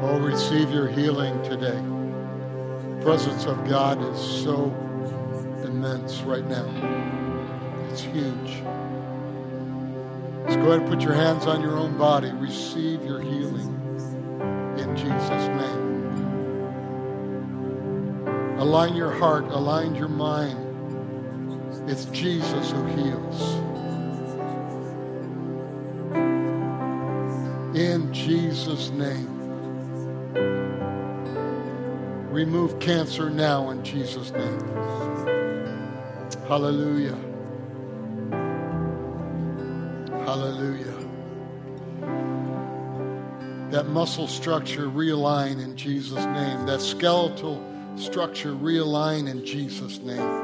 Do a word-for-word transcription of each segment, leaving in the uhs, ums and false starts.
Oh, receive your healing today. The presence of God is so immense right now. It's huge. Let's go ahead and put your hands on your own body. Receive your healing in Jesus' name. Align your heart, align your mind. It's Jesus who heals. In Jesus' name. Remove cancer now in Jesus' name. Hallelujah. Hallelujah. That muscle structure realign in Jesus' name. That skeletal structure realign in Jesus' name.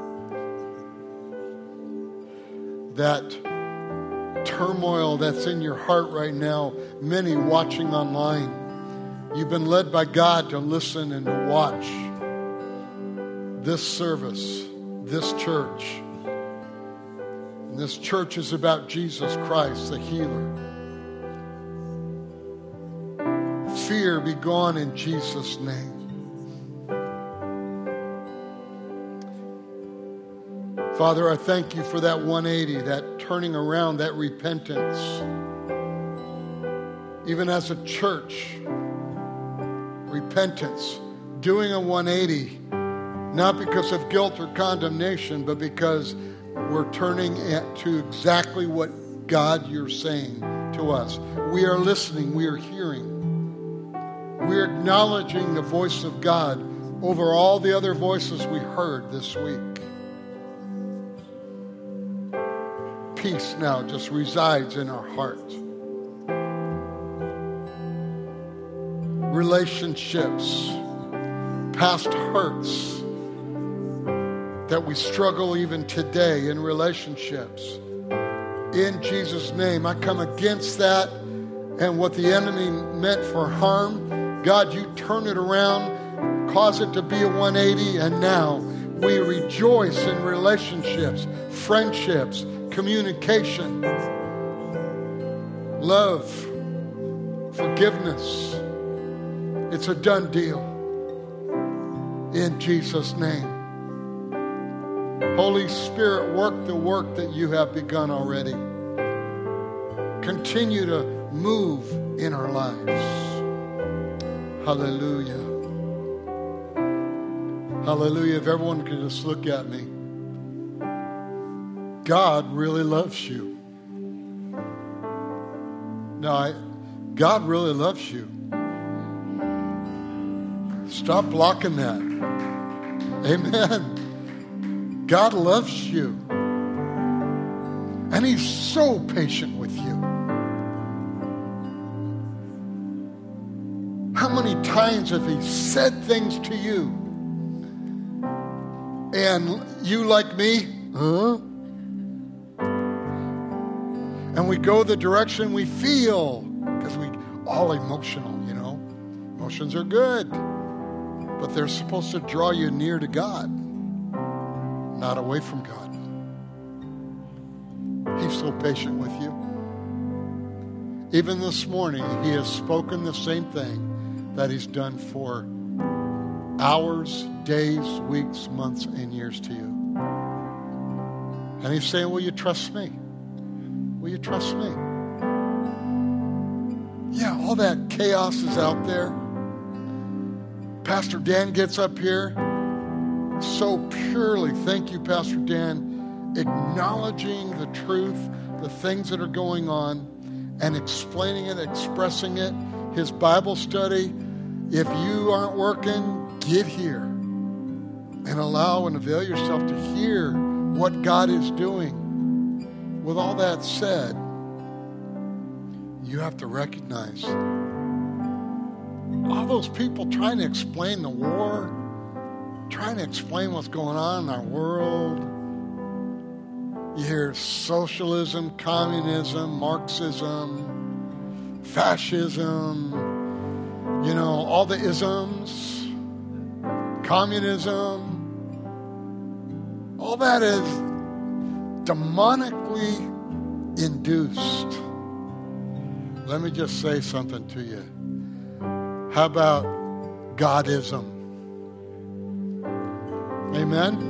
That turmoil that's in your heart right now, many watching online, you've been led by God to listen and to watch this service, this church. And this church is about Jesus Christ, the healer. Fear be gone in Jesus' name. Father, I thank you for that one eighty, that turning around, that repentance. Even as a church, repentance, doing a one eighty, not because of guilt or condemnation, but because we're turning to exactly what God you're saying to us. We are listening, we are hearing. We're acknowledging the voice of God over all the other voices we heard this week. Peace now just resides in our heart. Relationships, past hurts that we struggle even today in relationships. In Jesus' name, I come against that and what the enemy meant for harm. God, you turn it around, cause it to be a one eighty, and now we rejoice in relationships, friendships, communication, love, forgiveness. It's a done deal. In Jesus' name. Holy Spirit, work the work that you have begun already. Continue to move in our lives. Hallelujah. Hallelujah. If everyone could just look at me. God really loves you. No, I, God really loves you. Stop blocking that. Amen. God loves you. And He's so patient with you. How many times have He said things to you? And you, like me, huh? And we go the direction we feel because we all emotional, you know. Emotions are good, but they're supposed to draw you near to God, not away from God. He's so patient with you. Even this morning, He has spoken the same thing that He's done for hours, days, weeks, months, and years to you. And He's saying, will you trust me? Will you trust me? Yeah, all that chaos is out there. Pastor Dan gets up here so purely, thank you, Pastor Dan, acknowledging the truth, the things that are going on, and explaining it, expressing it. His Bible study, if you aren't working, get here and allow and avail yourself to hear what God is doing. With all that said, you have to recognize all those people trying to explain the war, trying to explain what's going on in our world. You hear socialism, communism, Marxism, fascism, you know, all the isms, communism. All that is demonically induced. Let me just say something to you. How about Godism? Amen?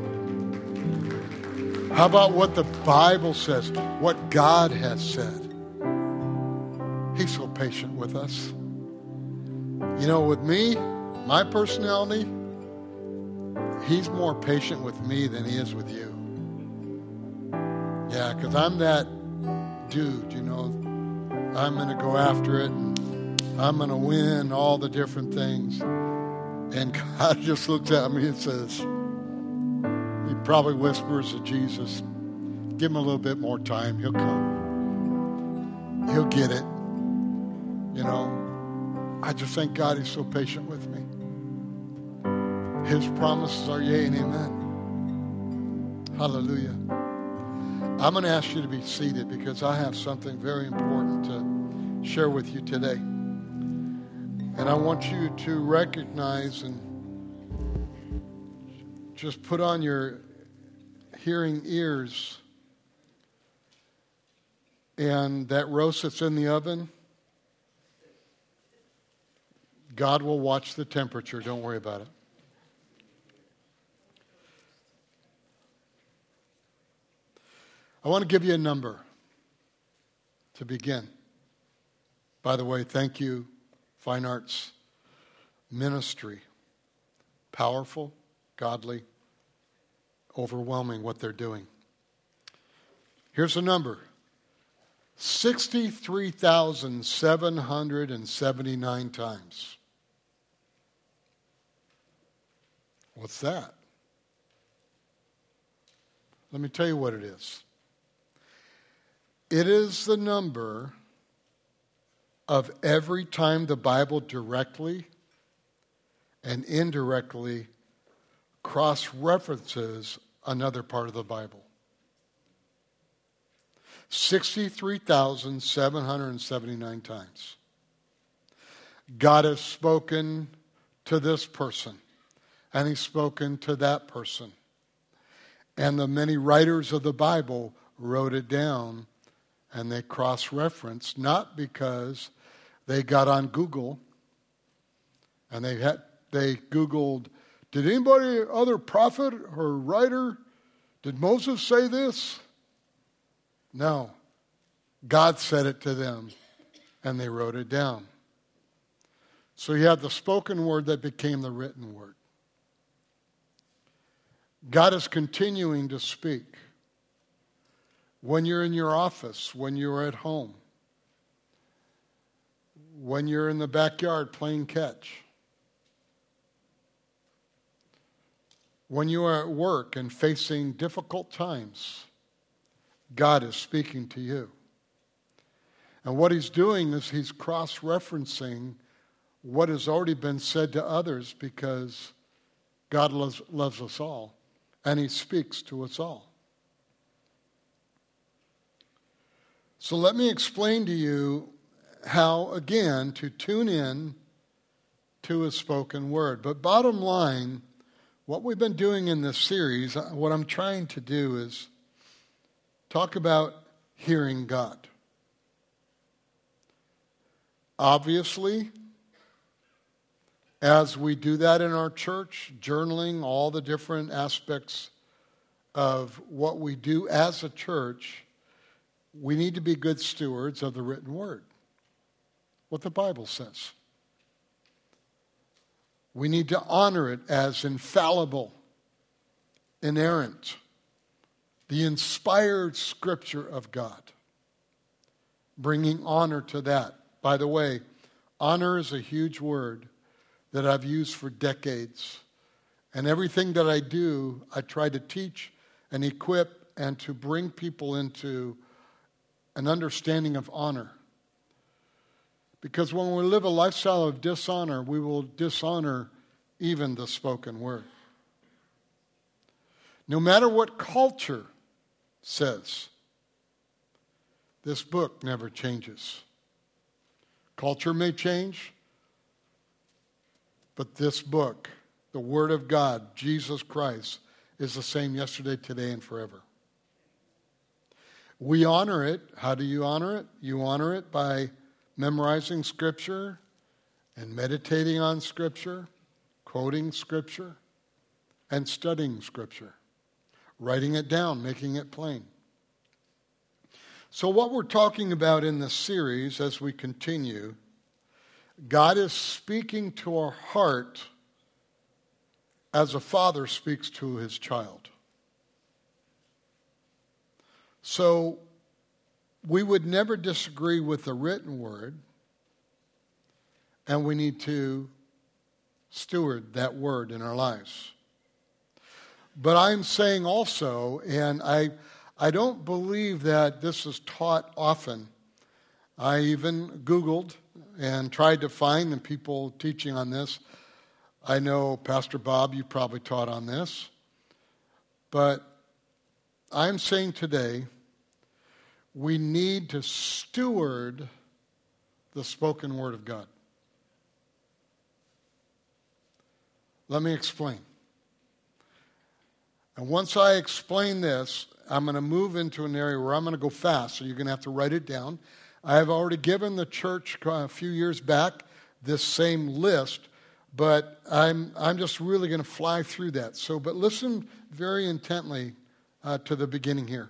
How about what the Bible says, what God has said? He's so patient with us. You know, with me, my personality, He's more patient with me than He is with you. Yeah, because I'm that dude, you know. I'm going to go after it, and I'm going to win all the different things. And God just looks at me and says, He probably whispers to Jesus, give Him a little bit more time. He'll come. He'll get it. You know, I just thank God He's so patient with me. His promises are yea and amen. Hallelujah. I'm going to ask you to be seated because I have something very important to share with you today. And I want you to recognize and just put on your hearing ears. And that roast that's in the oven, God will watch the temperature. Don't worry about it. I want to give you a number to begin. By the way, thank you, Fine Arts Ministry. Powerful, godly, overwhelming what they're doing. Here's a number. sixty-three thousand seven hundred seventy-nine times. What's that? Let me tell you what it is. It is the number of every time the Bible directly and indirectly cross-references another part of the Bible. sixty-three thousand seven hundred seventy-nine times. God has spoken to this person, and He's spoken to that person. And the many writers of the Bible wrote it down, and they cross-referenced, not because they got on Google, and they had they Googled, did anybody, other prophet or writer, did Moses say this? No. God said it to them, and they wrote it down. So you have the spoken word that became the written word. God is continuing to speak. When you're in your office, when you're at home, when you're in the backyard playing catch, when you are at work and facing difficult times, God is speaking to you. And what He's doing is He's cross-referencing what has already been said to others because God loves, loves us all, and He speaks to us all. So let me explain to you how, again, to tune in to His spoken word. But bottom line, what we've been doing in this series, what I'm trying to do is talk about hearing God. Obviously, as we do that in our church, journaling all the different aspects of what we do as a church, we need to be good stewards of the written word, what the Bible says. We need to honor it as infallible, inerrant, the inspired scripture of God, bringing honor to that. By the way, honor is a huge word that I've used for decades. And everything that I do, I try to teach and equip and to bring people into an understanding of honor. Because when we live a lifestyle of dishonor, we will dishonor even the spoken word. No matter what culture says, this book never changes. Culture may change, but this book, the Word of God, Jesus Christ, is the same yesterday, today, and forever. We honor it. How do you honor it? You honor it by memorizing Scripture and meditating on Scripture, quoting Scripture, and studying Scripture, writing it down, making it plain. So what we're talking about in this series as we continue, God is speaking to our heart as a father speaks to his child. So we would never disagree with the written word, and we need to steward that word in our lives. But I'm saying also, and I I don't believe that this is taught often. I even Googled and tried to find and people teaching on this. I know, Pastor Bob, you probably taught on this. But I'm saying today, we need to steward the spoken word of God. Let me explain. And once I explain this, I'm going to move into an area where I'm going to go fast, so you're going to have to write it down. I have already given the church a few years back this same list, but I'm I'm just really going to fly through that. So, but listen very intently uh, to the beginning here.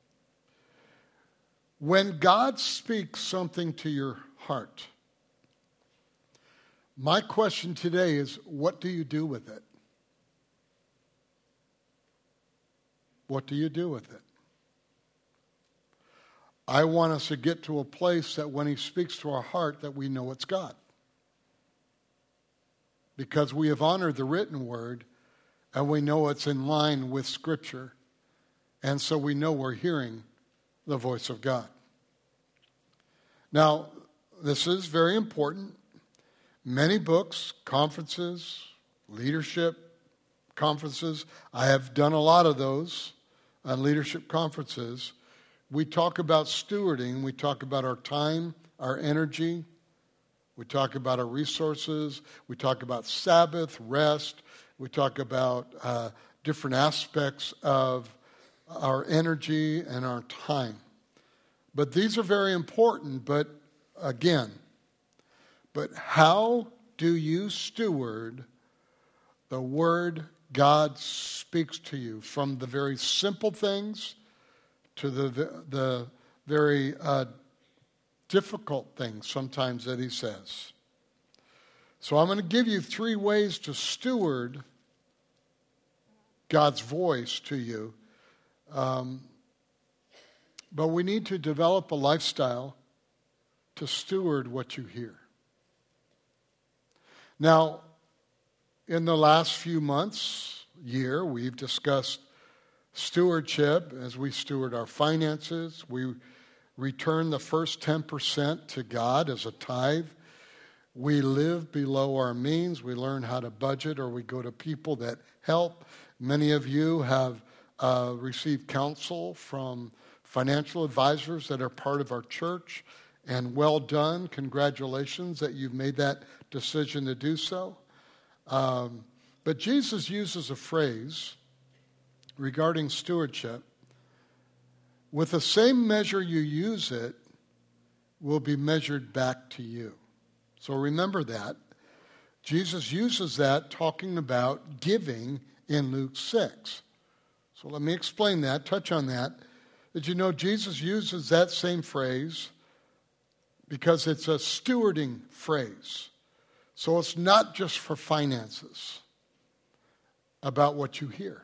When God speaks something to your heart, my question today is, what do you do with it? What do you do with it? I want us to get to a place that when he speaks to our heart that we know it's God. Because we have honored the written word and we know it's in line with Scripture. And so we know we're hearing the voice of God. Now, this is very important. Many books, conferences, leadership conferences, I have done a lot of those on leadership conferences. We talk about stewarding. We talk about our time, our energy. We talk about our resources. We talk about Sabbath, rest. We talk about uh, different aspects of our energy and our time. But these are very important, but again, but how do you steward the word God speaks to you, from the very simple things to the the very uh, difficult things sometimes that he says. So I'm going to give you three ways to steward God's voice to you. Um, but we need to develop a lifestyle to steward what you hear. Now, in the last few months, year, we've discussed stewardship as we steward our finances. We return the first ten percent to God as a tithe. We live below our means. We learn how to budget, or we go to people that help. Many of you have uh, received counsel from financial advisors that are part of our church. And well done. Congratulations that you've made that decision to do so. Um, but Jesus uses a phrase regarding stewardship. With the same measure you use it, will be measured back to you. So remember that. Jesus uses that talking about giving in Luke six. So let me explain that, touch on that. Did you know Jesus uses that same phrase because it's a stewarding phrase. So it's not just for finances about what you hear.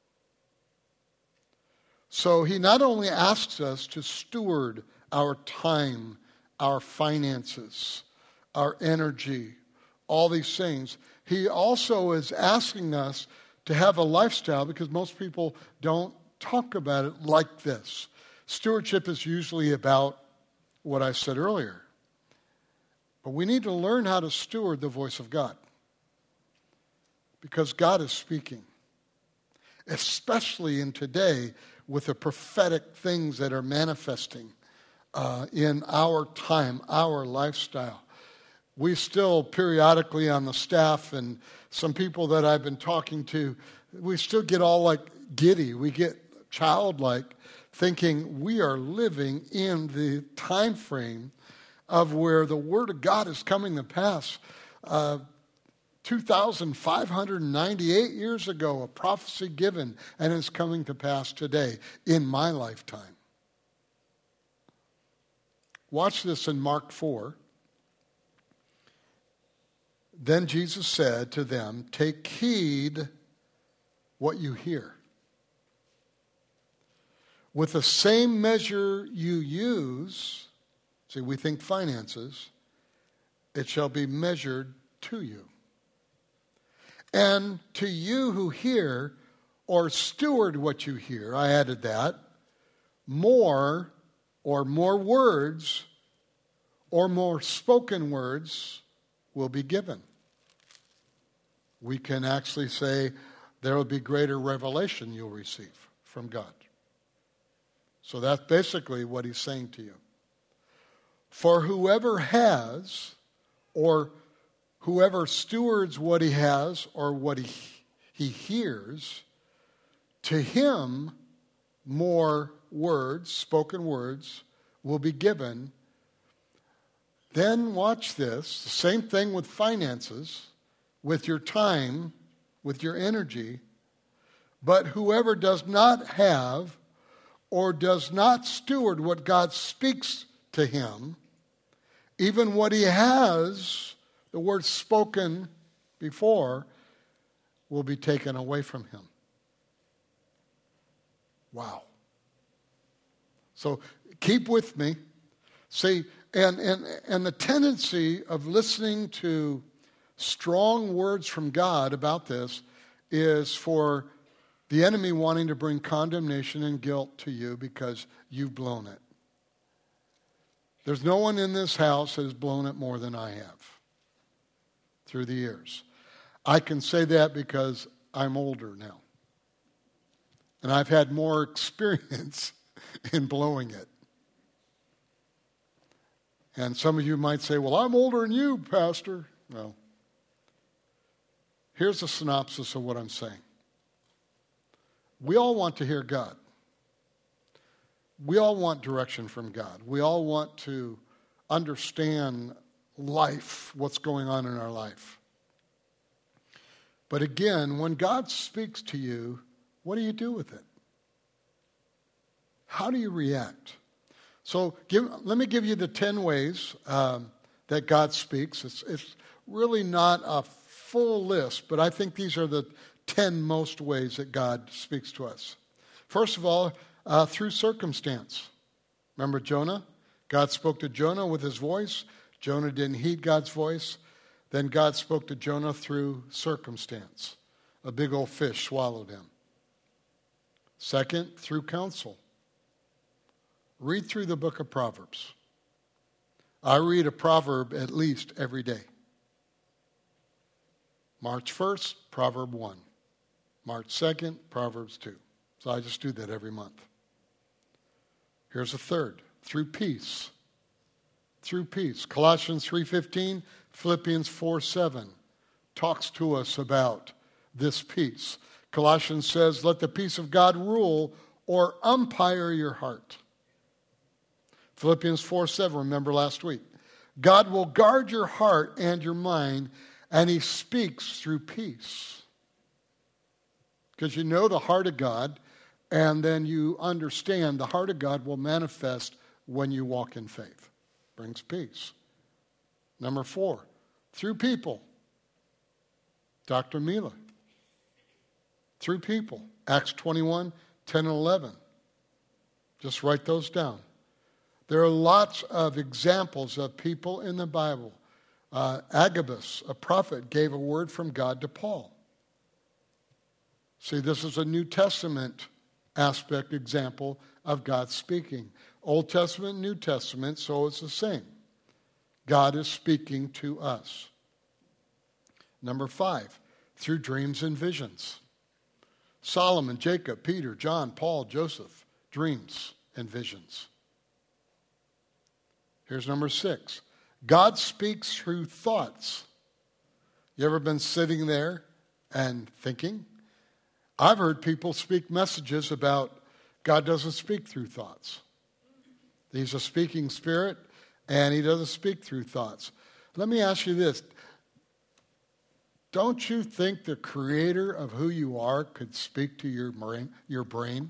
So he not only asks us to steward our time, our finances, our energy, all these things, he also is asking us to have a lifestyle, because most people don't talk about it like this. Stewardship is usually about what I said earlier. But we need to learn how to steward the voice of God, because God is speaking, especially in today with the prophetic things that are manifesting uh, in our time, our lifestyle. We still periodically on the staff and some people that I've been talking to, we still get all like giddy. We get childlike, thinking we are living in the time frame of where the Word of God is coming to pass. Uh, two thousand five hundred ninety-eight years ago, a prophecy given, and it's coming to pass today in my lifetime. Watch this in Mark four. Then Jesus said to them, "Take heed what you hear. With the same measure you use," see, we think finances, "it shall be measured to you. And to you who hear or steward what you hear," I added that, "more or more words or more spoken words will be given." We can actually say there will be greater revelation you'll receive from God. So that's basically what he's saying to you. For whoever has, or whoever stewards what he has or what he, he hears, to him more words, spoken words, will be given. Then watch this, the same thing with finances, with your time, with your energy. But whoever does not have or does not steward what God speaks to him, even what he has, the word spoken before, will be taken away from him. Wow. So keep with me. See, and, and, and the tendency of listening to strong words from God about this is for the enemy wanting to bring condemnation and guilt to you because you've blown it. There's no one in this house that has blown it more than I have through the years. I can say that because I'm older now. And I've had more experience in blowing it. And some of you might say, "Well, I'm older than you, Pastor." No. Here's a synopsis of what I'm saying. We all want to hear God. We all want direction from God. We all want to understand life, what's going on in our life. But again, when God speaks to you, what do you do with it? How do you react? So give, let me give you the ten ways um, that God speaks. It's, it's really not a full list, but I think these are the ten most ways that God speaks to us. First of all, uh, through circumstance. Remember Jonah? God spoke to Jonah with his voice. Jonah didn't heed God's voice. Then God spoke to Jonah through circumstance. A big old fish swallowed him. Second, through counsel. Read through the book of Proverbs. I read a proverb at least every day. March first, Proverb one. March second, Proverbs two. So I just do that every month. Here's a third, through peace. Through peace. Colossians three fifteen, Philippians four seven talks to us about this peace. Colossians says, "Let the peace of God rule or umpire your heart." Philippians four seven, remember last week. God will guard your heart and your mind, and he speaks through peace. Because you know the heart of God, and then you understand the heart of God will manifest when you walk in faith. Brings peace. Number four, through people. Doctor Mila. Through people. Acts twenty-one, ten and eleven. Just write those down. There are lots of examples of people in the Bible. Uh, Agabus, a prophet, gave a word from God to Paul. See, this is a New Testament aspect example of God speaking. Old Testament, New Testament, so it's the same. God is speaking to us. Number five, through dreams and visions. Solomon, Jacob, Peter, John, Paul, Joseph, dreams and visions. Here's number six. God speaks through thoughts. You ever been sitting there and thinking? I've heard people speak messages about God doesn't speak through thoughts. He's a speaking spirit, And he doesn't speak through thoughts. Let me ask you this. Don't you think the creator of who you are could speak to your brain? Your brain?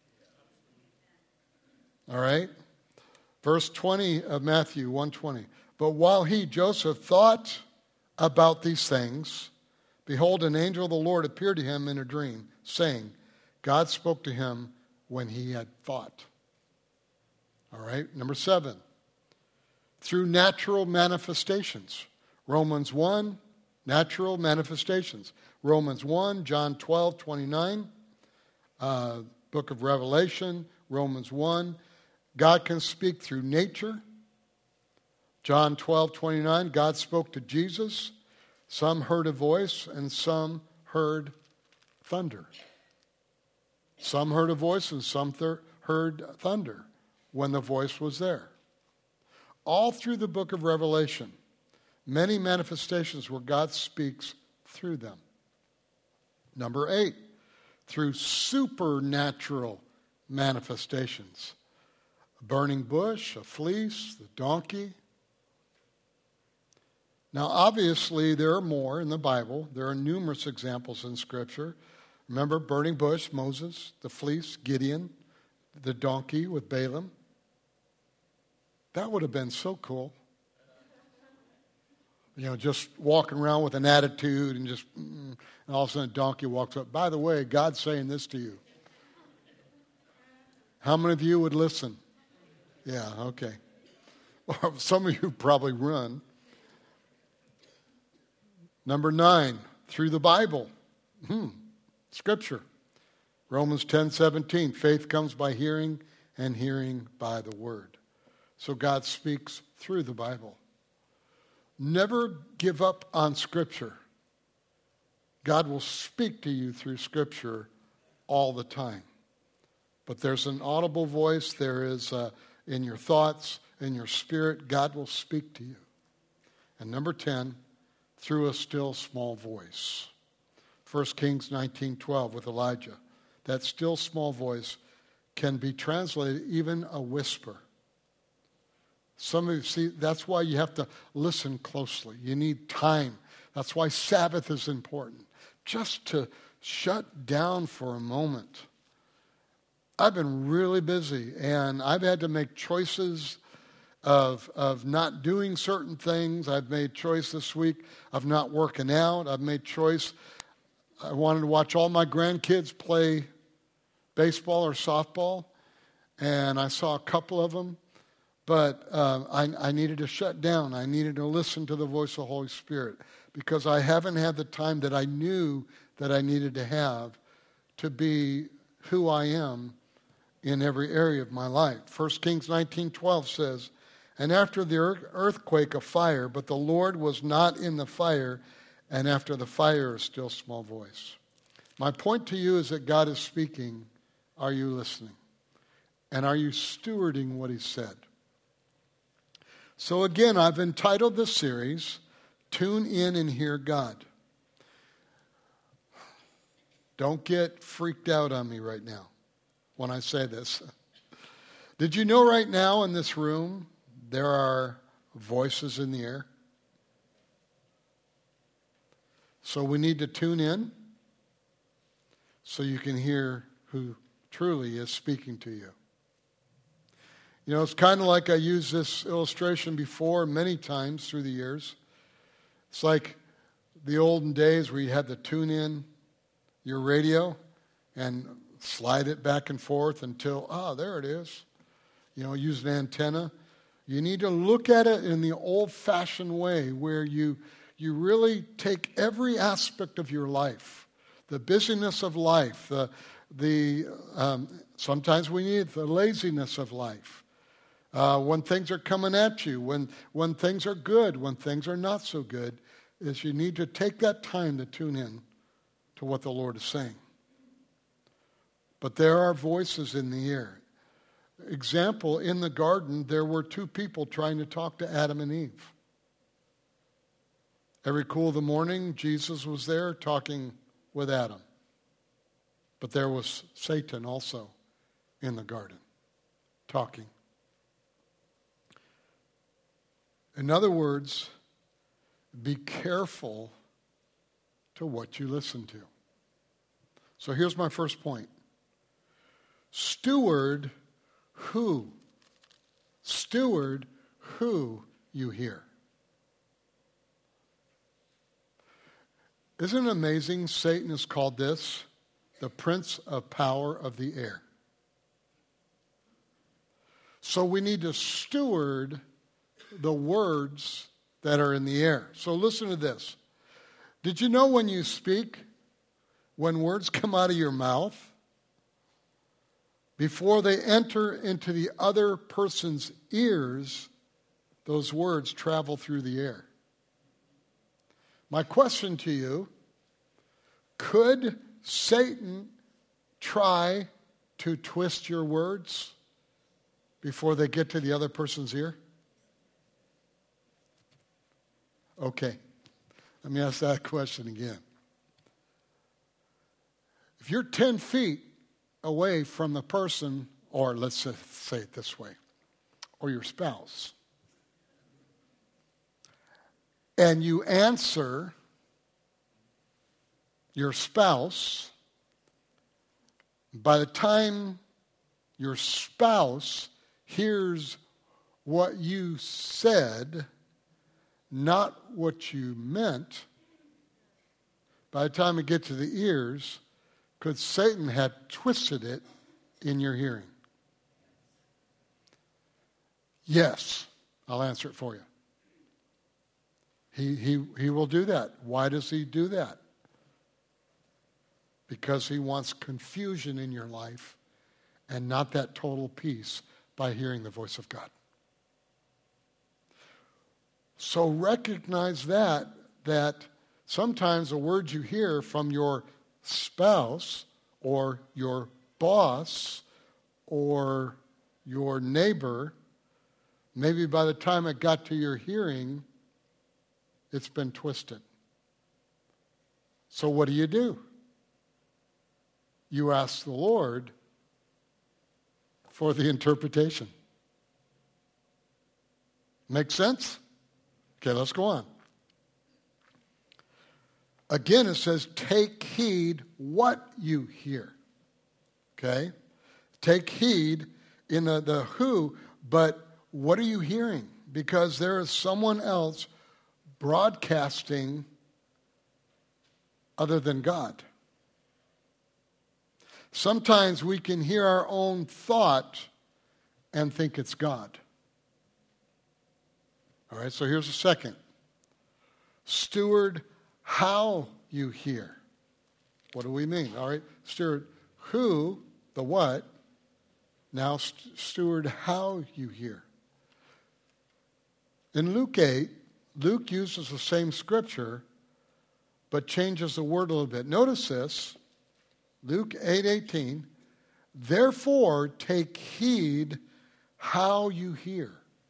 All right? Verse twenty of Matthew one twenty. But while he, Joseph, thought about these things, behold, an angel of the Lord appeared to him in a dream, saying, God spoke to him when he had thought. All right? Number seven. Through natural manifestations. Romans one, natural manifestations. Romans one, John twelve, twenty-nine, uh, book of Revelation, Romans one. God can speak through nature. John twelve, twenty-nine, God spoke to Jesus. Some heard a voice and some heard thunder. Some heard a voice and some th- heard thunder when the voice was there. All through the book of Revelation, many manifestations where God speaks through them. Number eight, through supernatural manifestations. A burning bush, a fleece, the donkey. Now, obviously, there are more in the Bible. There are numerous examples in Scripture. Remember, burning bush, Moses, the fleece, Gideon, the donkey with Balaam. That would have been so cool. You know, just walking around with an attitude and just, and all of a sudden a donkey walks up. By the way, God's saying this to you. How many of you would listen? Yeah, okay. Well, some of you probably run. Number nine, through the Bible. Hmm. Scripture. Romans ten seventeen. Faith comes by hearing, and hearing by the word. So God speaks through the Bible. Never give up on Scripture. God will speak to you through Scripture all the time. But there's an audible voice. There is uh, in your thoughts, in your spirit, God will speak to you. And number ten, through a still small voice. First Kings nineteen twelve with Elijah. That still small voice can be translated even a whisper. Some of you see, that's why you have to listen closely. You need time. That's why Sabbath is important. Just to shut down for a moment. I've been really busy, and I've had to make choices of, of not doing certain things. I've made choice this week of not working out. I've made choice. I wanted to watch all my grandkids play baseball or softball, and I saw a couple of them. But uh, I, I needed to shut down. I needed to listen to the voice of the Holy Spirit because I haven't had the time that I knew that I needed to have to be who I am in every area of my life. First Kings nineteen twelve says, and after the earthquake a fire, but the Lord was not in the fire, and after the fire a still small voice. My point to you is that God is speaking. Are you listening? And are you stewarding what he said? So again, I've entitled this series, Tune In and Hear God. Don't get freaked out on me right now when I say this. Did you know right now in this room there are voices in the air? So we need to tune in so you can hear who truly is speaking to you. You know, it's kind of like I used this illustration before many times through the years. It's like the olden days where you had to tune in your radio and slide it back and forth until, ah, oh, there it is. You know, use an antenna. You need to look at it in the old-fashioned way where you, you really take every aspect of your life, the busyness of life, the, the um, sometimes we need the laziness of life. Uh, when things are coming at you, when, when things are good, when things are not so good, is you need to take that time to tune in to what the Lord is saying. But there are voices in the air. Example, in the garden, there were two people trying to talk to Adam and Eve. Every cool of the morning, Jesus was there talking with Adam. But there was Satan also in the garden, talking. In other words, be careful to what you listen to. So here's my first point. Steward who? Steward who you hear. Isn't it amazing? Satan has called this the prince of power of the air. So we need to steward the words that are in the air. So listen to this. Did you know when you speak, when words come out of your mouth, before they enter into the other person's ears, those words travel through the air? My question to you, could Satan try to twist your words before they get to the other person's ear? Okay, let me ask that question again. If you're ten feet away from the person, or let's say it this way, or your spouse, and you answer your spouse, by the time your spouse hears what you said, not what you meant, by the time it gets to the ears, could Satan have twisted it in your hearing? Yes, I'll answer it for you. He, he, he will do that. Why does he do that? Because he wants confusion in your life and not that total peace by hearing the voice of God. So recognize that, that sometimes the words you hear from your spouse or your boss or your neighbor, maybe by the time it got to your hearing, it's been twisted. So what do you do? You ask the Lord for the interpretation. Make sense? Okay, let's go on. Again, it says, take heed what you hear. Okay? Take heed in the, the who, but what are you hearing? Because there is someone else broadcasting other than God. Sometimes we can hear our own thought and think it's God. All right, so here's a second. Steward how you hear. What do we mean? All right, steward who, the what. Now st- steward how you hear. In Luke eight, Luke uses the same scripture, but changes the word a little bit. Notice this, Luke eight eighteen. Therefore, take heed how you hear.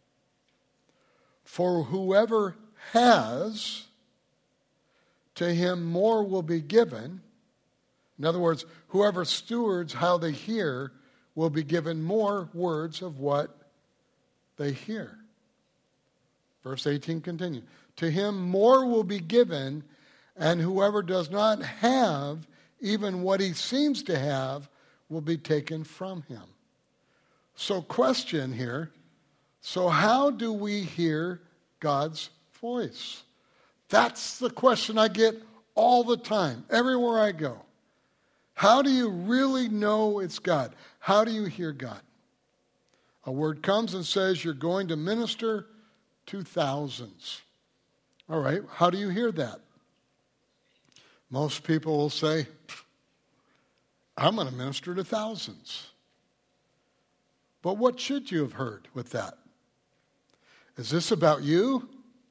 For whoever has, to him more will be given. In other words, whoever stewards how they hear will be given more words of what they hear. Verse eighteen continues. To him more will be given, and whoever does not have even what he seems to have will be taken from him. So question here, so how do we hear God's voice? That's the question I get all the time, everywhere I go. How do you really know it's God? How do you hear God? A word comes and says you're going to minister to thousands. All right, how do you hear that? Most people will say, I'm going to minister to thousands. But what should you have heard with that? Is this about you?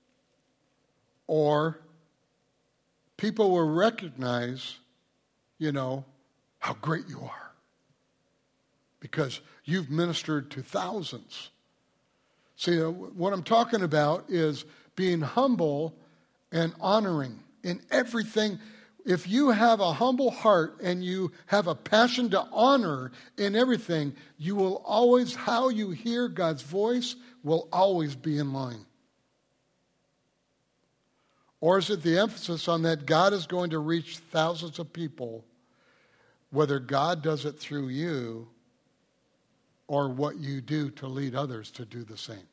Or people will recognize, you know, how great you are. Because you've ministered to thousands. See, what I'm talking about is being humble and honoring in everything. If you have a humble heart and you have a passion to honor in everything, you will always, how you hear God's voice will always be in line. Or is it the emphasis on that God is going to reach thousands of people, whether God does it through you or what you do to lead others to do the same?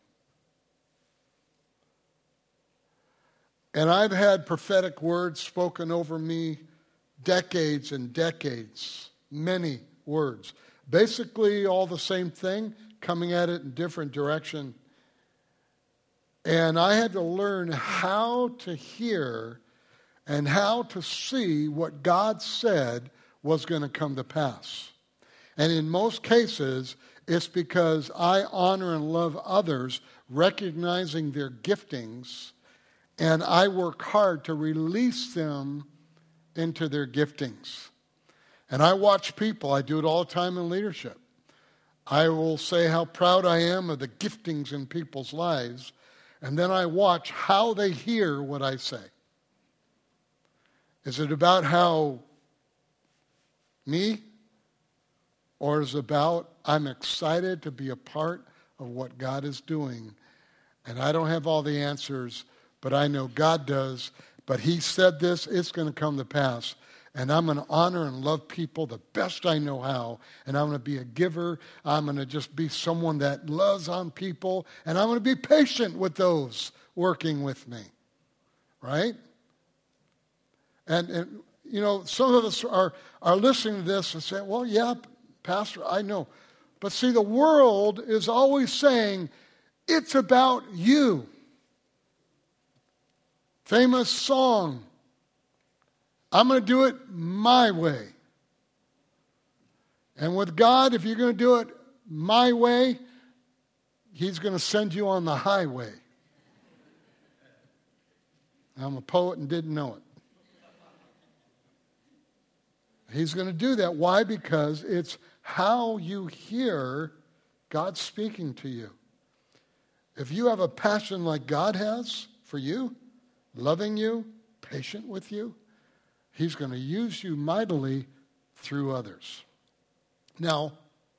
And I've had prophetic words spoken over me decades and decades, many words. Basically all the same thing, coming at it in different direction. And I had to learn how to hear and how to see what God said was going to come to pass. And in most cases, it's because I honor and love others, recognizing their giftings, and I work hard to release them into their giftings. And I watch people. I do it all the time in leadership. I will say how proud I am of the giftings in people's lives, and then I watch how they hear what I say. Is it about how me, or is it about I'm excited to be a part of what God is doing? And I don't have all the answers, but I know God does. But he said this, it's going to come to pass. And I'm going to honor and love people the best I know how. And I'm going to be a giver. I'm going to just be someone that loves on people. And I'm going to be patient with those working with me. Right? And, and you know, some of us are, are listening to this and saying, well, yeah, Pastor, I know. But see, the world is always saying, it's about you. Famous song. I'm going to do it my way. And with God, if you're going to do it my way, he's going to send you on the highway. I'm a poet and didn't know it. He's going to do that. Why? Because it's how you hear God speaking to you. If you have a passion like God has for you, loving you, patient with you, he's going to use you mightily through others. Now,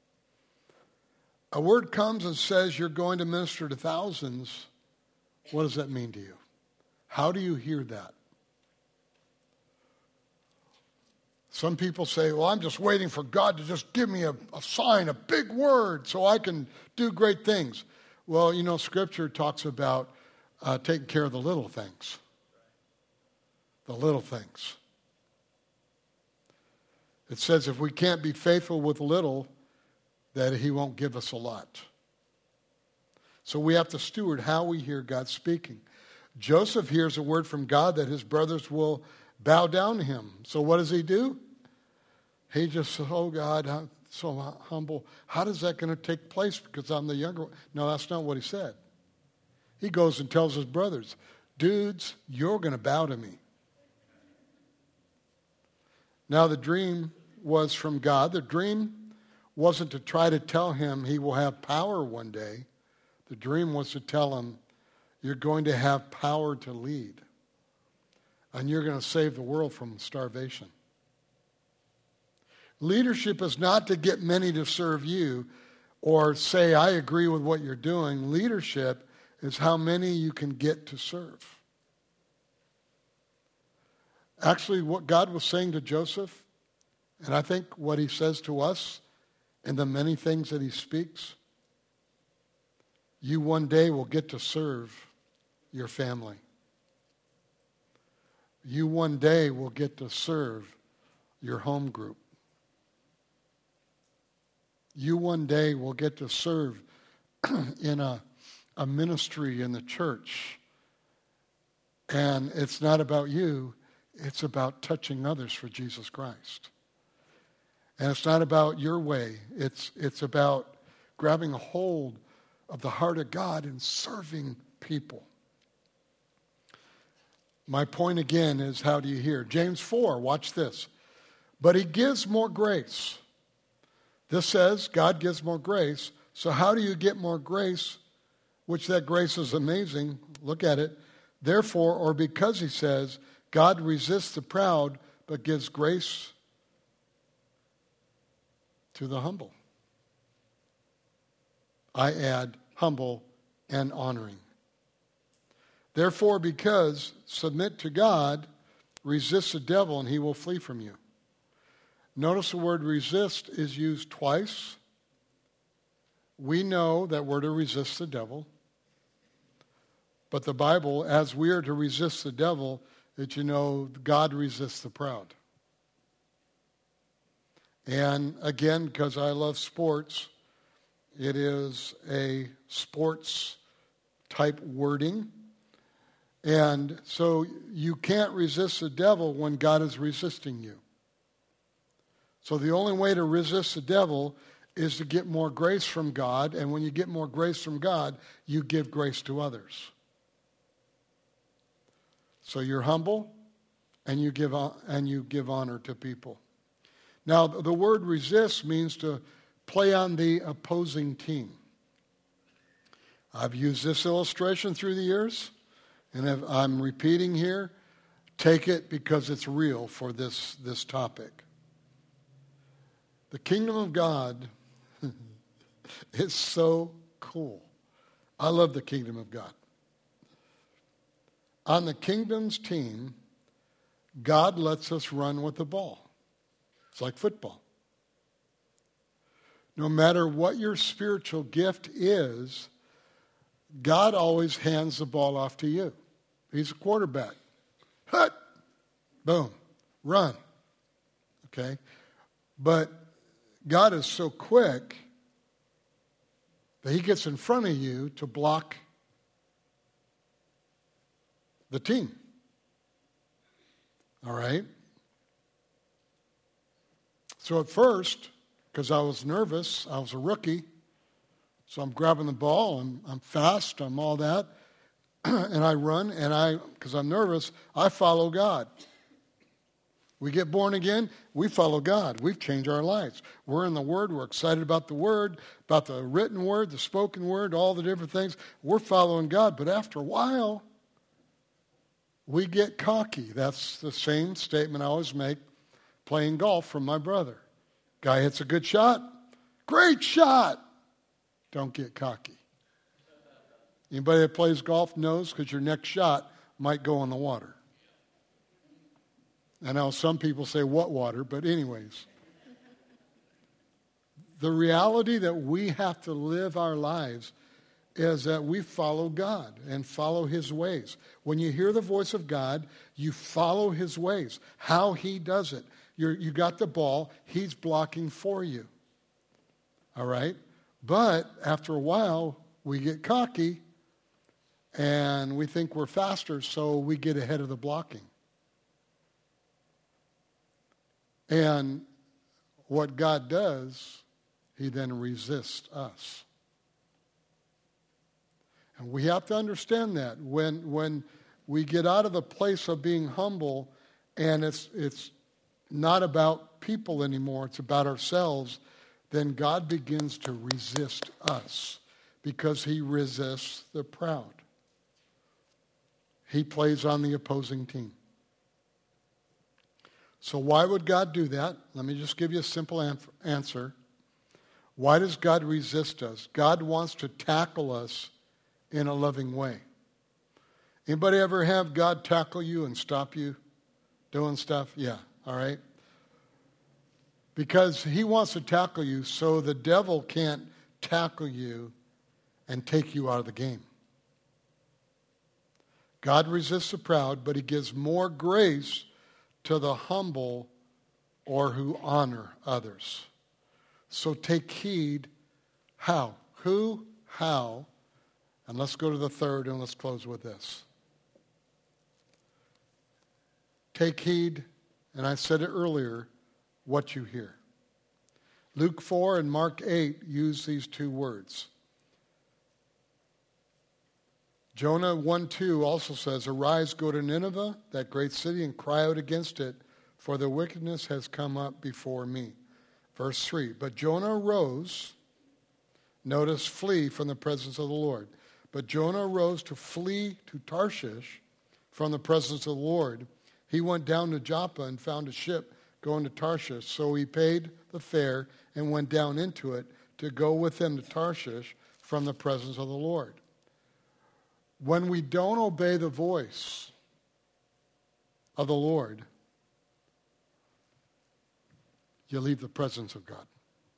a word comes and says you're going to minister to thousands. What does that mean to you? How do you hear that? Some people say, well, I'm just waiting for God to just give me a, a sign, a big word, so I can do great things. Well, you know, Scripture talks about uh, taking care of the little things. The little things. It says if we can't be faithful with little, that he won't give us a lot. So we have to steward how we hear God speaking. Joseph hears a word from God that his brothers will bow down to him. So what does he do? He just says, oh God, I'm so humble. How is that going to take place because I'm the younger one? No, that's not what he said. He goes and tells his brothers, dudes, you're going to bow to me. Now the dream was from God. The dream wasn't to try to tell him he will have power one day. The dream was to tell him, you're going to have power to lead. And you're going to save the world from starvation. Leadership is not to get many to serve you or say, I agree with what you're doing. Leadership is how many you can get to serve. Actually, what God was saying to Joseph, and I think what he says to us in the many things that he speaks, you one day will get to serve your family. You one day will get to serve your home group. You one day will get to serve in a, a ministry in the church. And it's not about you. It's about touching others for Jesus Christ. And it's not about your way. It's, it's about grabbing a hold of the heart of God and serving people. My point again is, how do you hear? James four, watch this. But he gives more grace. This says God gives more grace. So how do you get more grace, which that grace is amazing? Look at it. Therefore, or because he says, God resists the proud, but gives grace to the humble. I add humble and honoring. Therefore, because submit to God, resist the devil, and he will flee from you. Notice the word resist is used twice. We know that we're to resist the devil. But the Bible, as we are to resist the devil, that you know God resists the proud. And again, because I love sports, it is a sports type wording. And so you can't resist the devil when God is resisting you. So the only way to resist the devil is to get more grace from God. And when you get more grace from God, you give grace to others. So you're humble and you give and you give honor to people. Now, the word resist means to play on the opposing team. I've used this illustration through the years, and if I'm repeating here, take it because it's real for this, this topic. The kingdom of God is so cool. I love the kingdom of God. On the kingdom's team, God lets us run with the ball. It's like football. No matter what your spiritual gift is, God always hands the ball off to you. He's a quarterback. Hut! Boom. Run. Okay? But God is so quick that he gets in front of you to block the team. All right? So at first, because I was nervous, I was a rookie, so I'm grabbing the ball, I'm, I'm fast, I'm all that, and I run, and I, because I'm nervous, I follow God. We get born again, we follow God. We've changed our lives. We're in the Word, we're excited about the Word, about the written Word, the spoken Word, all the different things. We're following God, but after a while, we get cocky. That's the same statement I always make playing golf from my brother. Guy hits a good shot. Great shot. Don't get cocky. Anybody that plays golf knows because your next shot might go in the water. I know some people say what water, but anyways. The reality that we have to live our lives is that we follow God and follow his ways. When you hear the voice of God, you follow his ways, how he does it. You're, you got the ball, he's blocking for you. All right? But after a while, we get cocky and we think we're faster, so we get ahead of the blocking. And what God does, he then resists us. And we have to understand that when when we get out of the place of being humble and it's it's not about people anymore, it's about ourselves, then God begins to resist us because he resists the proud. He plays on the opposing team. So why would God do that? Let me just give you a simple answer. Why does God resist us? God wants to tackle us in a loving way. Anybody ever have God tackle you and stop you doing stuff? Yeah, all right. Because he wants to tackle you so the devil can't tackle you and take you out of the game. God resists the proud, but he gives more grace to the humble or who honor others. So take heed how. Who, how, and let's go to the third and let's close with this. Take heed, and I said it earlier, what you hear. Luke four and Mark eight use these two words. Jonah one two also says, "Arise, go to Nineveh, that great city, and cry out against it, for their wickedness has come up before me." Verse three, but Jonah arose, notice flee from the presence of the Lord. But Jonah arose to flee to Tarshish from the presence of the Lord. He went down to Joppa and found a ship going to Tarshish. So he paid the fare and went down into it to go with them to Tarshish from the presence of the Lord. When we don't obey the voice of the Lord, you leave the presence of God.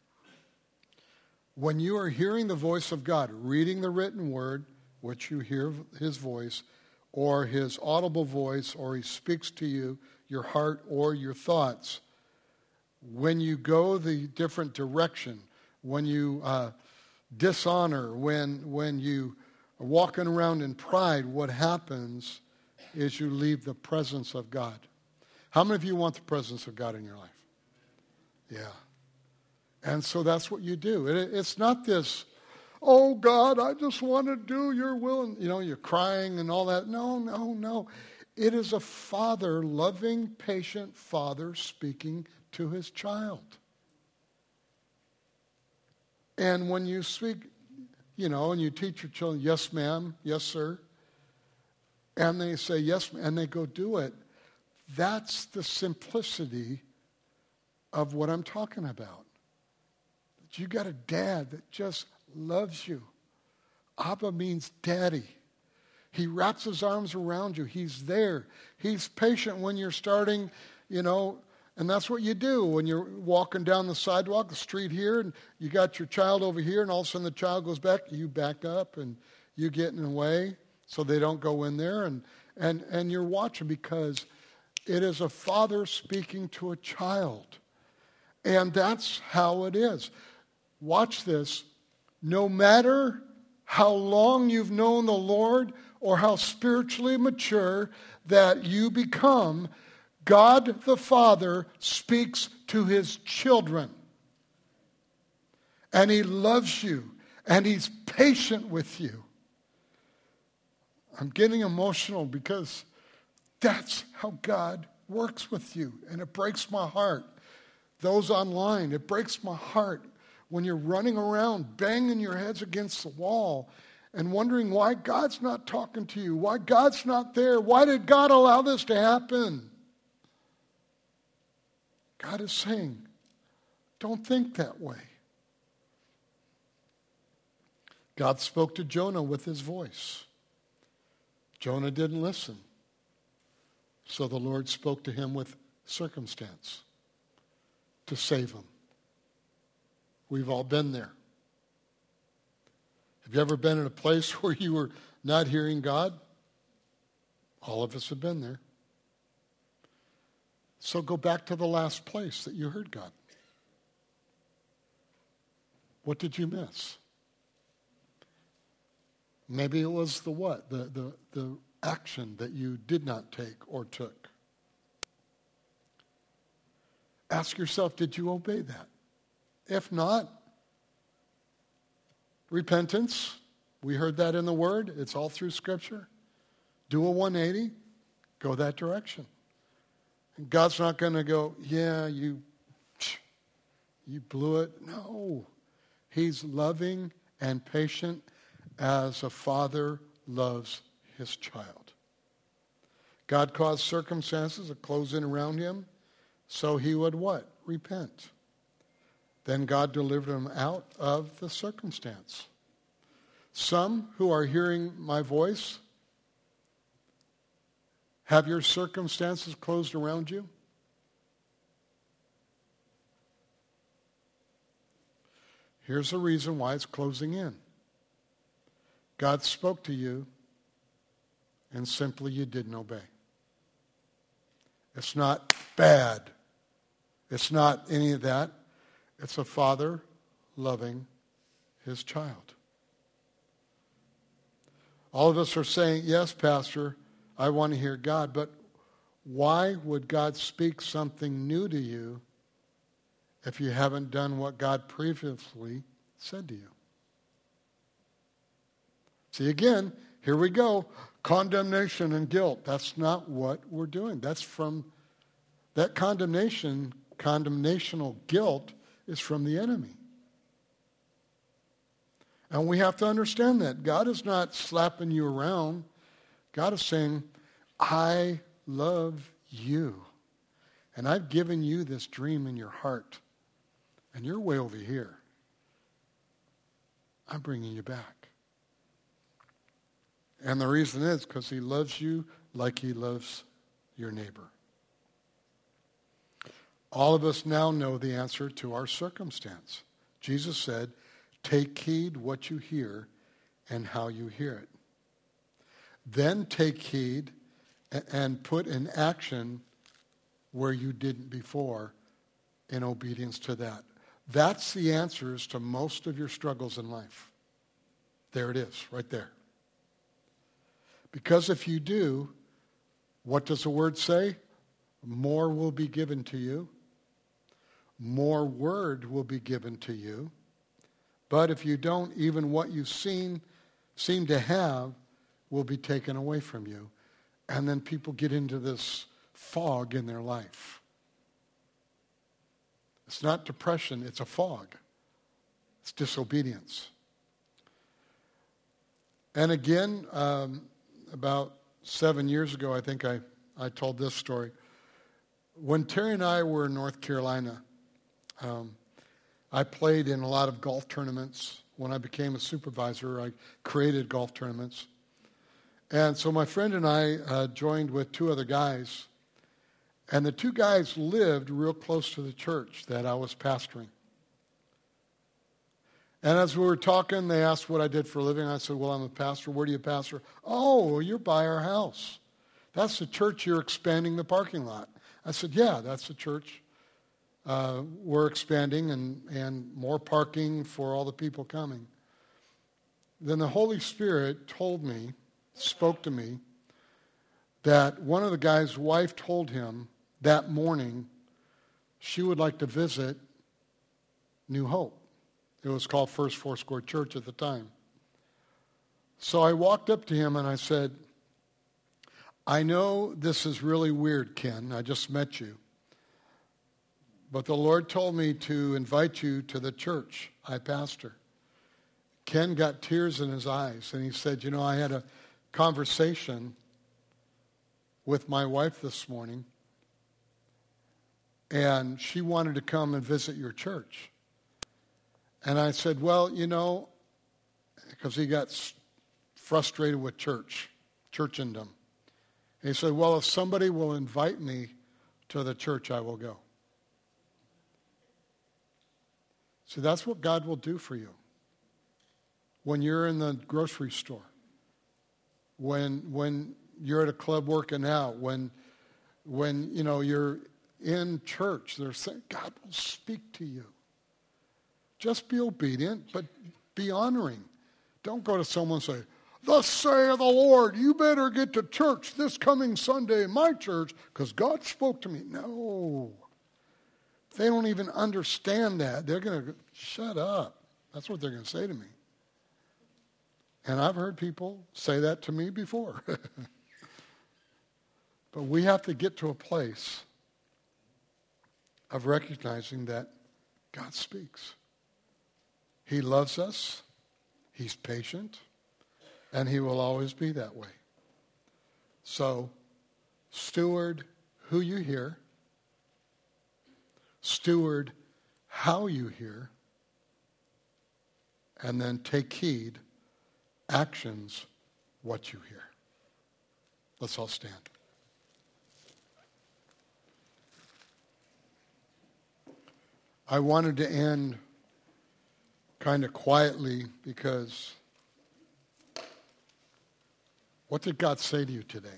When you are hearing the voice of God, reading the written word, which you hear his voice, or his audible voice, or he speaks to you, your heart or your thoughts, when you go the different direction, when you uh, dishonor, when, when you are walking around in pride, what happens is you leave the presence of God. How many of you want the presence of God in your life? Yeah. And so that's what you do. It, it's not this, oh God, I just want to do your will. And, you know, you're crying and all that. No, no, no. It is a father, loving, patient father speaking to his child. And when you speak, you know, and you teach your children, yes, ma'am, yes, sir, and they say yes, and they go do it, that's the simplicity of what I'm talking about. You got a dad that just loves you. Abba means daddy. He wraps his arms around you. He's there. He's patient when you're starting, you know, and that's what you do when you're walking down the sidewalk, the street here, and you got your child over here, and all of a sudden the child goes back. You back up, and you get in the way so they don't go in there, and and and you're watching because it is a father speaking to a child, and that's how it is. Watch this. No matter how long you've known the Lord or how spiritually mature that you become, God the Father speaks to his children. And he loves you. And he's patient with you. I'm getting emotional because that's how God works with you. And it breaks my heart. Those online, it breaks my heart when you're running around banging your heads against the wall and wondering why God's not talking to you, why God's not there, why did God allow this to happen? God is saying, don't think that way. God spoke to Jonah with his voice. Jonah didn't listen. So the Lord spoke to him with circumstance to save him. We've all been there. Have you ever been in a place where you were not hearing God? All of us have been there. So go back to the last place that you heard God. What did you miss? Maybe it was the what? The, the, the action that you did not take or took. Ask yourself, did you obey that? If not, repentance. We heard that in the Word. It's all through Scripture. Do a one eighty. Go that direction. And God's not going to go, yeah, you, you blew it. No. He's loving and patient as a father loves his child. God caused circumstances to close in around him so he would what? Repent. Then God delivered him out of the circumstance. Some who are hearing my voice, have your circumstances closed around you? Here's the reason why it's closing in. God spoke to you, and simply you didn't obey. It's not bad. It's not any of that. It's a father loving his child. All of us are saying, yes, Pastor, I want to hear God, but why would God speak something new to you if you haven't done what God previously said to you? See, again, here we go. Condemnation and guilt. That's not what we're doing. That's from, that condemnation, condemnational guilt is from the enemy. And we have to understand that. God is not slapping you around. God is saying, I love you. And I've given you this dream in your heart. And you're way over here. I'm bringing you back. And the reason is because he loves you like he loves your neighbor. All of us now know the answer to our circumstance. Jesus said, take heed what you hear and how you hear it. Then take heed and put in action where you didn't before in obedience to that. That's the answers to most of your struggles in life. There it is, right there. Because if you do, what does the word say? More will be given to you. More word will be given to you. But if you don't, even what you seem, seem to have will be taken away from you. And then people get into this fog in their life. It's not depression, it's a fog. It's disobedience. And again, um, about seven years ago, I think I, I told this story. When Terry and I were in North Carolina, um, I played in a lot of golf tournaments. When I became a supervisor, I created golf tournaments. And so my friend and I uh, joined with two other guys. And the two guys lived real close to the church that I was pastoring. And as we were talking, they asked what I did for a living. I said, well, I'm a pastor. Where do you pastor? Oh, well, you're by our house. That's the church you're expanding the parking lot. I said, yeah, that's the church. Uh, we're expanding and, and more parking for all the people coming. Then the Holy Spirit told me, spoke to me, that one of the guy's wife told him that morning she would like to visit New Hope. It was called First Foursquare Church at the time. So I walked up to him and I said, I know this is really weird, Ken. I just met you. But the Lord told me to invite you to the church I pastor. Ken got tears in his eyes and he said, you know, I had a conversation with my wife this morning and she wanted to come and visit your church. And I said, well, you know, because he got frustrated with church, churchendom. And he said, well, if somebody will invite me to the church, I will go. See, that's what God will do for you. When you're in the grocery store, when when you're at a club working out, when when you know you're in church, they're saying God will speak to you. Just be obedient, but be honoring. Don't go to someone and say, thus saith the Lord, you better get to church this coming Sunday in my church because God spoke to me. No. If they don't even understand that, they're going to shut up. That's what they're going to say to me. And I've heard people say that to me before. But we have to get to a place of recognizing that God speaks. He loves us, he's patient, and he will always be that way. So, steward who you hear, steward how you hear, and then take heed, actions, what you hear. Let's all stand. I wanted to end kind of quietly because what did God say to you today?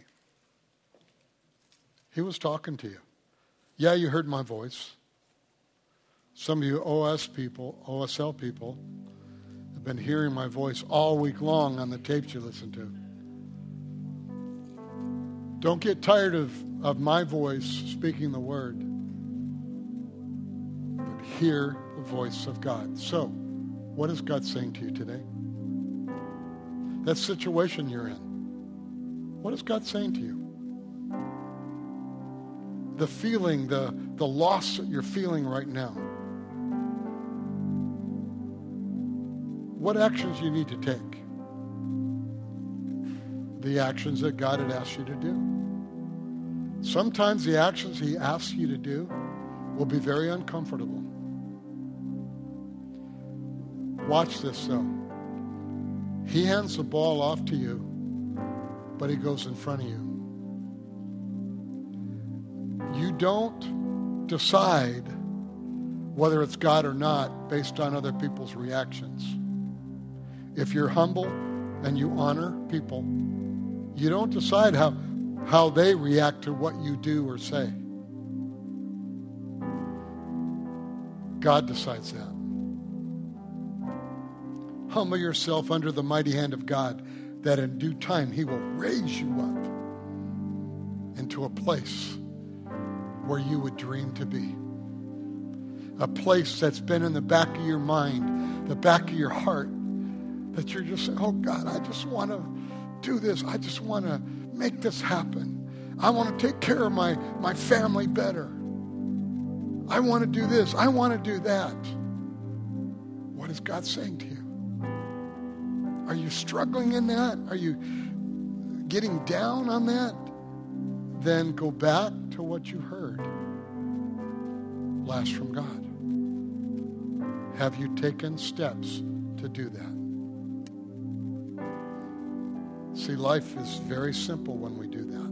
He was talking to you. Yeah, you heard my voice. Some of you O S people, O S L people, have been hearing my voice all week long on the tapes you listen to. Don't get tired of, of my voice speaking the word, but hear the voice of God. So, what is God saying to you today? That situation you're in. What is God saying to you? The feeling, the, the loss that you're feeling right now. What actions you need to take? The actions that God had asked you to do. Sometimes the actions he asks you to do will be very uncomfortable. Watch this though. He hands the ball off to you but he goes in front of you. You don't decide whether it's God or not based on other people's reactions. If you're humble and you honor people, you don't decide how, how they react to what you do or say. God decides that. Humble yourself under the mighty hand of God, that in due time he will raise you up into a place where you would dream to be. A place that's been in the back of your mind, the back of your heart, that you're just saying, oh God, I just want to do this. I just want to make this happen. I want to take care of my, my family better. I want to do this. I want to do that. What is God saying to you? Are you struggling in that? Are you getting down on that? Then go back to what you heard last from God. Have you taken steps to do that? See, life is very simple when we do that.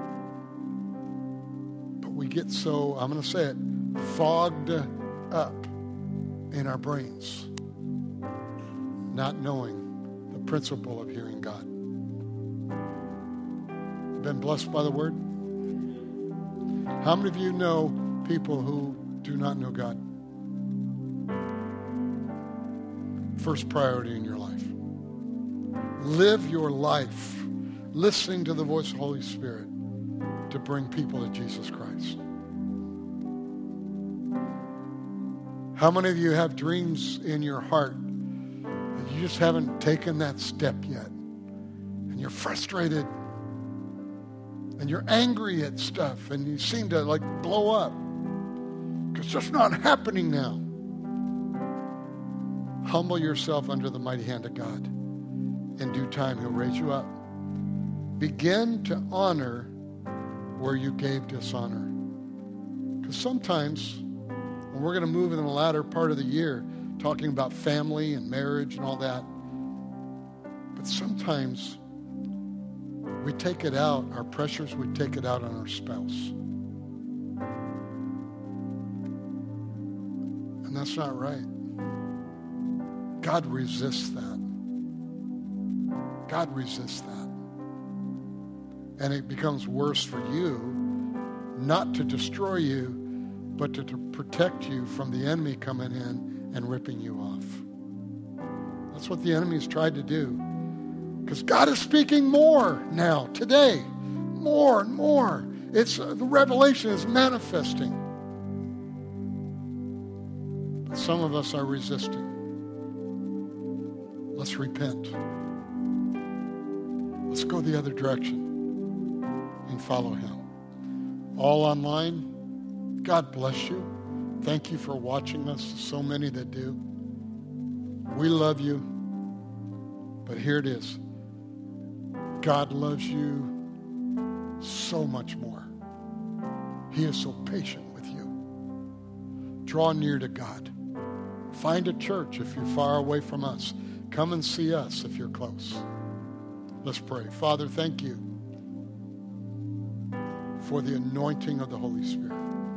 But we get so, I'm going to say it, fogged up in our brains, not knowing the principle of hearing God. Been blessed by the word? How many of you know people who do not know God? First priority in your life. Live your life listening to the voice of the Holy Spirit to bring people to Jesus Christ. How many of you have dreams in your heart that you just haven't taken that step yet? And you're frustrated. And you're angry at stuff. And you seem to like blow up. Because it's just not happening now. Humble yourself under the mighty hand of God. In due time, he'll raise you up. Begin to honor where you gave dishonor. Because sometimes, and we're going to move in the latter part of the year, talking about family and marriage and all that. But sometimes we take it out, our pressures, we take it out on our spouse. And that's not right. God resists that. God resists that. And it becomes worse for you, not to destroy you, but to, to protect you from the enemy coming in and ripping you off. That's what the enemy has tried to do. Because God is speaking more now, today. More and more. It's uh, the revelation is manifesting. But some of us are resisting. Let's repent. Let's go the other direction and follow him. All online, God bless you. Thank you for watching us. So many that do. We love you. But here it is. God loves you so much more. He is so patient with you. Draw near to God. Find a church if you're far away from us. Come and see us if you're close. Let's pray. Father, thank you for the anointing of the Holy Spirit.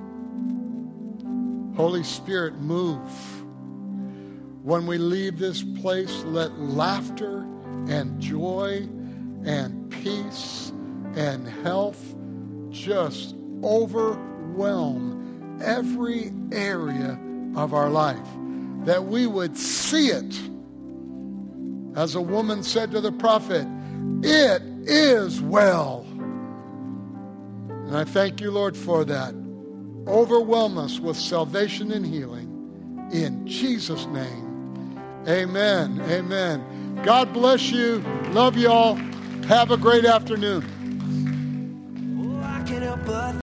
Holy Spirit, move. When we leave this place, let laughter and joy and peace and health just overwhelm every area of our life. That we would see it. As a woman said to the prophet, it is well. And I thank you, Lord, for that. Overwhelm us with salvation and healing. In Jesus' name, amen. Amen. God bless you. Love you all. Have a great afternoon.